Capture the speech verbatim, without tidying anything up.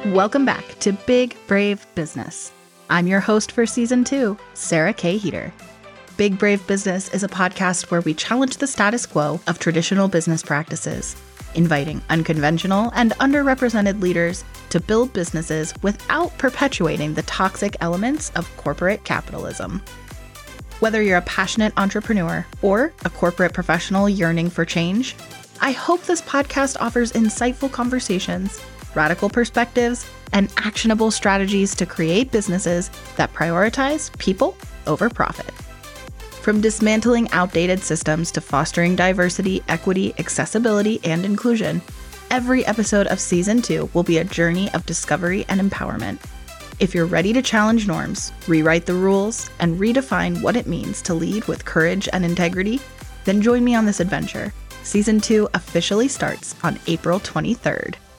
Welcome back to Big Brave Business. I'm your host for season two, Sarah K. Heater. Big Brave Business is a podcast where we challenge the status quo of traditional business practices, inviting unconventional and underrepresented leaders to build businesses without perpetuating the toxic elements of corporate capitalism. Whether you're a passionate entrepreneur or a corporate professional yearning for change, I hope this podcast offers insightful conversations, radical perspectives, and actionable strategies to create businesses that prioritize people over profit. From dismantling outdated systems to fostering diversity, equity, accessibility, and inclusion, every episode of Season two will be a journey of discovery and empowerment. If you're ready to challenge norms, rewrite the rules, and redefine what it means to lead with courage and integrity, then join me on this adventure. Season two officially starts on April twenty-third.